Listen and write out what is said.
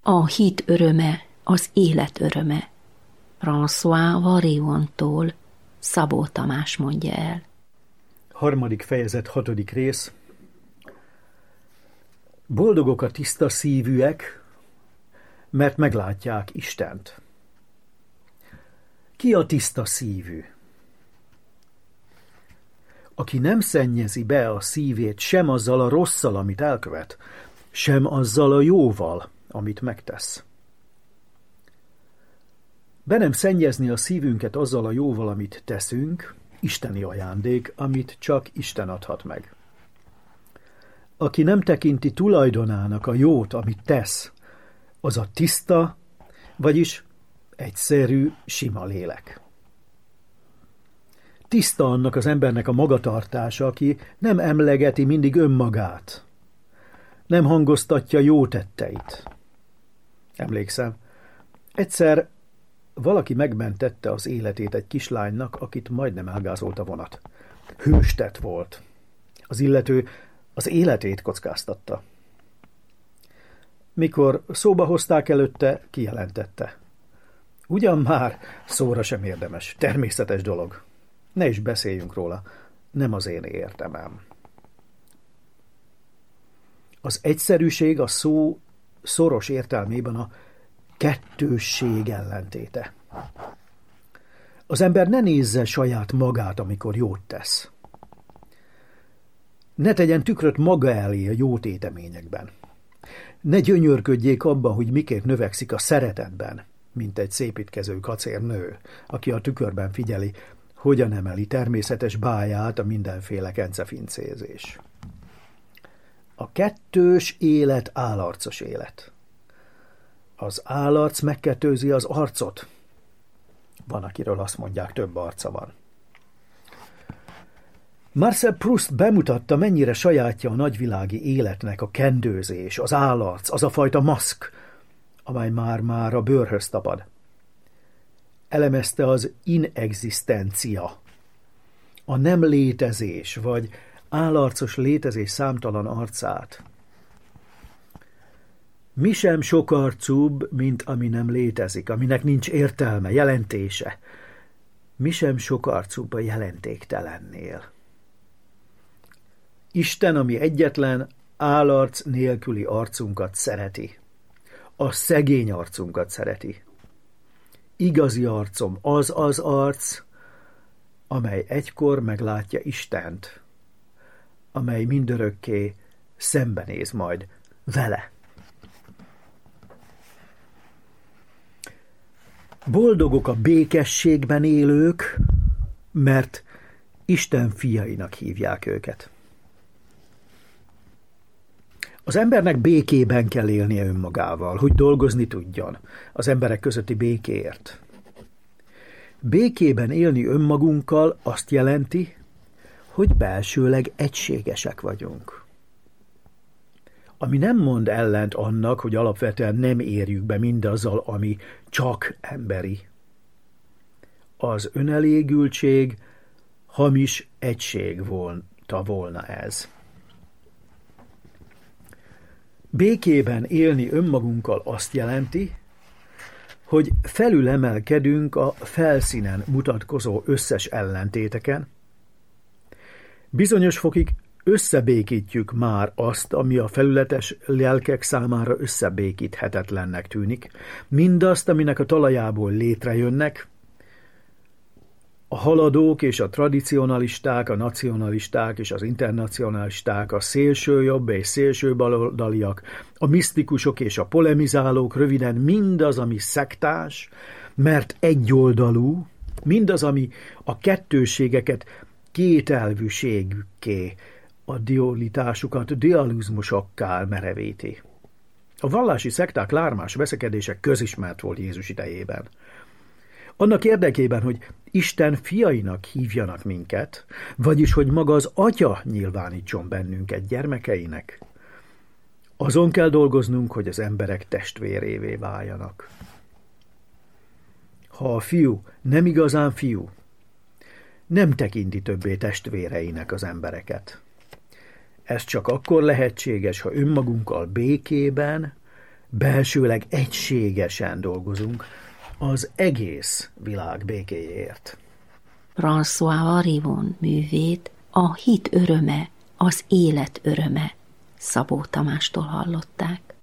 A hit öröme az élet öröme. François Variontól Szabó Tamás mondja el. 3. fejezet 6. rész. Boldogok a tiszta szívűek, mert meglátják Istent. Ki a tiszta szívű? Aki nem szennyezi be a szívét sem azzal a rosszal, amit elkövet, sem azzal a jóval, amit megtesz. Be nem szennyezni a szívünket azzal a jóval, amit teszünk, isteni ajándék, amit csak Isten adhat meg. Aki nem tekinti tulajdonának a jót, amit tesz, az a tiszta, vagyis egyszerű, sima lélek. Tiszta annak az embernek a magatartása, aki nem emlegeti mindig önmagát, nem hangoztatja jó tetteit. Emlékszem, egyszer valaki megmentette az életét egy kislánynak, akit majdnem elgázolt a vonat. Hőstett volt. Az illető az életét kockáztatta. Mikor szóba hozták előtte, kijelentette. Ugyan már szóra sem érdemes, természetes dolog. Ne is beszéljünk róla, nem az én értemem. Az egyszerűség a szó szoros értelmében a kettősség ellentéte. Az ember ne nézze saját magát, amikor jót tesz. Ne tegyen tükröt maga elé a jó téteményekben. Ne gyönyörködjék abban, hogy miként növekszik a szeretetben, mint egy szépítkező kacérnő, aki a tükörben figyeli, hogyan emeli természetes báját a mindenféle kencefincézés. A kettős élet állarcos élet. Az állarc megkettőzi az arcot. Van, akiről azt mondják, több arca van. Marcel Proust bemutatta, mennyire sajátja a nagyvilági életnek a kendőzés, az állarc, az a fajta maszk, amely már a bőrhöz tapad. Elemezte az inexisztencia, a nem létezés, vagy állarcos létezés számtalan arcát. Mi sem sokarcúbb, mint ami nem létezik, aminek nincs értelme, jelentése. Mi sem sokarcúbb a jelentéktelennél. Isten, ami egyetlen állarc nélküli arcunkat szereti. A szegény arcunkat szereti. Igazi arcom az arc, amely egykor meglátja Istent, amely mindörökké szembenéz majd vele. Boldogok a békességben élők, mert Isten fiainak hívják őket. Az embernek békében kell élnie önmagával, hogy dolgozni tudjon az emberek közötti békéért. Békében élni önmagunkkal azt jelenti, hogy belsőleg egységesek vagyunk. Ami nem mond ellent annak, hogy alapvetően nem érjük be mindazzal, ami csak emberi. Az önelégültség hamis egység volna ez. Békében élni önmagunkkal azt jelenti, hogy felülemelkedünk a felszínen mutatkozó összes ellentéteken, bizonyos fokig összebékítjük már azt, ami a felületes lelkek számára összebékíthetetlennek tűnik, mindazt, aminek a talajából létrejönnek, a haladók és a tradicionalisták, a nacionalisták és az internacionalisták, a szélsőjobb és szélsőbaloldaliak, a misztikusok és a polemizálók, röviden mindaz, ami szektás, mert egyoldalú, mindaz, ami a kettőségeket kételvűségükké, a dualitásukat dualizmusokká merevíti. A vallási szekták lármás veszekedések közismert volt Jézus idejében. Annak érdekében, hogy Isten fiainak hívjanak minket, vagyis hogy maga az Atya nyilvánítson bennünket gyermekeinek, azon kell dolgoznunk, hogy az emberek testvérévé váljanak. Ha a fiú nem igazán fiú, nem tekinti többé testvéreinek az embereket. Ez csak akkor lehetséges, ha önmagunkkal békében belsőleg egységesen dolgozunk az egész világ békéjéért. François Varivon művét a hit öröme, az élet öröme Szabó Tamástól hallották.